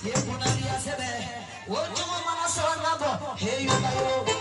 ye punalia sebe o jomo mana so nabo he yo